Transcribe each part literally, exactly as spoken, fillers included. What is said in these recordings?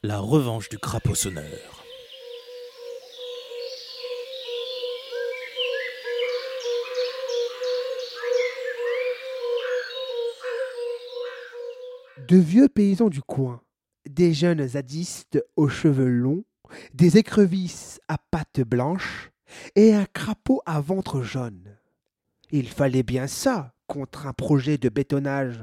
La revanche du crapaud sonneur. De vieux paysans du coin, des jeunes zadistes aux cheveux longs, des écrevisses à pattes blanches et un crapaud à ventre jaune. Il fallait bien ça contre un projet de bétonnage.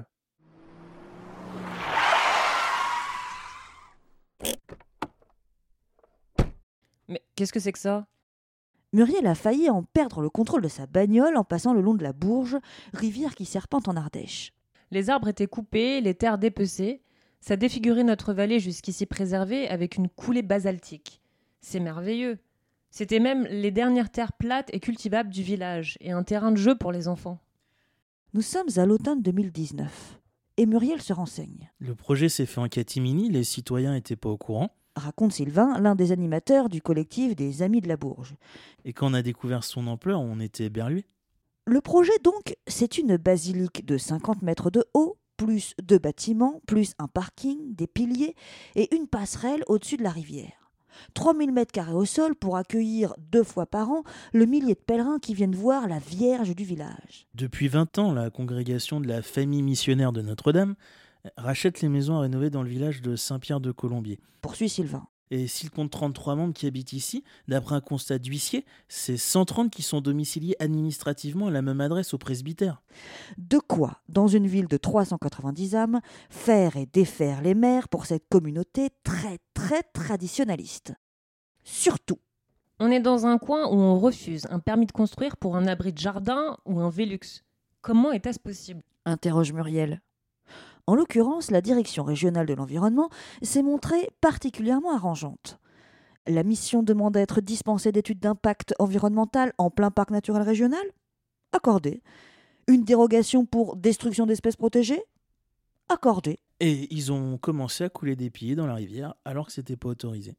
Mais qu'est-ce que c'est que ça ? Muriel a failli en perdre le contrôle de sa bagnole en passant le long de la Bourge, rivière qui serpente en Ardèche. Les arbres étaient coupés, les terres dépecées. Ça défigurait notre vallée jusqu'ici préservée avec une coulée basaltique. C'est merveilleux. C'était même les dernières terres plates et cultivables du village et un terrain de jeu pour les enfants. Nous sommes à l'automne deux mille dix-neuf et Muriel se renseigne. Le projet s'est fait en catimini, les citoyens n'étaient pas au courant. Raconte Sylvain, l'un des animateurs du collectif des Amis de la Bourge. Et quand on a découvert son ampleur, on était éberlués. Le projet donc, c'est une basilique de cinquante mètres de haut, plus deux bâtiments, plus un parking, des piliers et une passerelle au-dessus de la rivière. trois mille mètres carrés au sol pour accueillir deux fois par an le millier de pèlerins qui viennent voir la Vierge du village. Depuis vingt ans, la congrégation de la famille missionnaire de Notre-Dame rachète les maisons à rénover dans le village de Saint-Pierre-de-Colombier. Poursuit Sylvain. Et s'il compte trente-trois membres qui habitent ici, d'après un constat d'huissier, c'est cent trente qui sont domiciliés administrativement à la même adresse au presbytère. De quoi, dans une ville de trois cent quatre-vingt-dix âmes, faire et défaire les maires pour cette communauté très très traditionnaliste. Surtout, On est dans un coin où on refuse un permis de construire pour un abri de jardin ou un Vélux. Comment est-ce possible ? interroge Muriel. En l'occurrence, la direction régionale de l'environnement s'est montrée particulièrement arrangeante. La mission demande à être dispensée d'études d'impact environnemental en plein parc naturel régional ? Accordé. Une dérogation pour destruction d'espèces protégées ? Accordé. Et ils ont commencé à couler des piliers dans la rivière alors que c'était pas autorisé.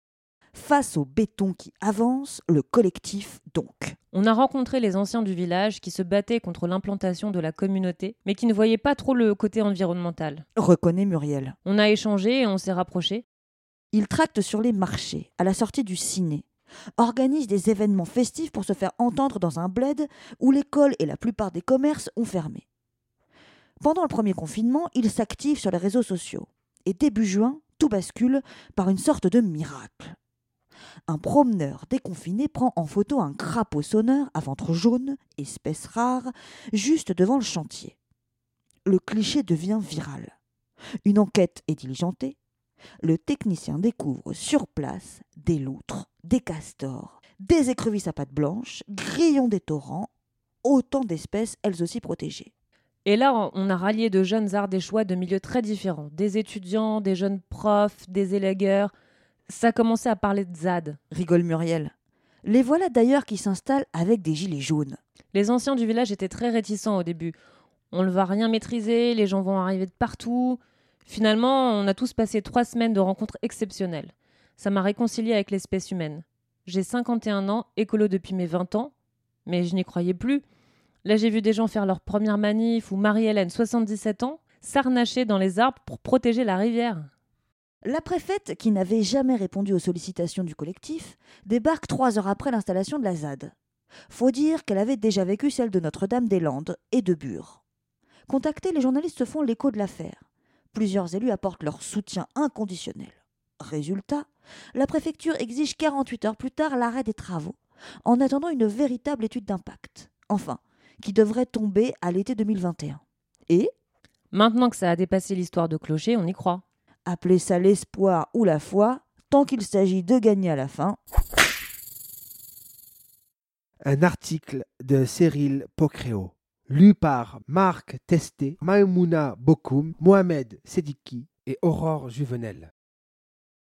Face au béton qui avance, le collectif donc. On a rencontré les anciens du village qui se battaient contre l'implantation de la communauté, mais qui ne voyaient pas trop le côté environnemental. Reconnaît Muriel. On a échangé et on s'est rapprochés. Ils tractent sur les marchés, à la sortie du ciné, organisent des événements festifs pour se faire entendre dans un bled où l'école et la plupart des commerces ont fermé. Pendant le premier confinement, ils s'activent sur les réseaux sociaux. Et début juin, tout bascule par une sorte de miracle. Un promeneur déconfiné prend en photo un crapaud sonneur à ventre jaune, espèce rare, juste devant le chantier. Le cliché devient viral. Une enquête est diligentée. Le technicien découvre sur place des loutres, des castors, des écrevisses à pattes blanches, grillons des torrents, autant d'espèces elles aussi protégées. Et là, on a rallié de jeunes ardéchois de milieux très différents. Des étudiants, des jeunes profs, des élagueurs. Ça commençait à parler de Z A D. Rigole Muriel. Les voilà d'ailleurs qui s'installent avec des gilets jaunes. Les anciens du village étaient très réticents au début. On ne va rien maîtriser, les gens vont arriver de partout. Finalement, on a tous passé trois semaines de rencontres exceptionnelles. Ça m'a réconcilié avec l'espèce humaine. J'ai cinquante et un ans, écolo depuis mes vingt ans, mais je n'y croyais plus. Là, j'ai vu des gens faire leur première manif, ou Marie-Hélène, soixante-dix-sept ans, s'arnacher dans les arbres pour protéger la rivière. La préfète, qui n'avait jamais répondu aux sollicitations du collectif, débarque trois heures après l'installation de la Z A D. Faut dire qu'elle avait déjà vécu celle de Notre-Dame-des-Landes et de Bure. Contactés, les journalistes se font l'écho de l'affaire. Plusieurs élus apportent leur soutien inconditionnel. Résultat, la préfecture exige quarante-huit heures plus tard l'arrêt des travaux, en attendant une véritable étude d'impact. Enfin, qui devrait tomber à l'été deux mille vingt et un. Et, Maintenant que ça a dépassé l'histoire de clocher, on y croit. appelez ça l'espoir ou la foi, tant qu'il s'agit de gagner à la fin. Un article de Cyril Pocréo, lu par Marc Testé, Maïmouna Bokoum, Mohamed Sediki et Aurore Juvenel.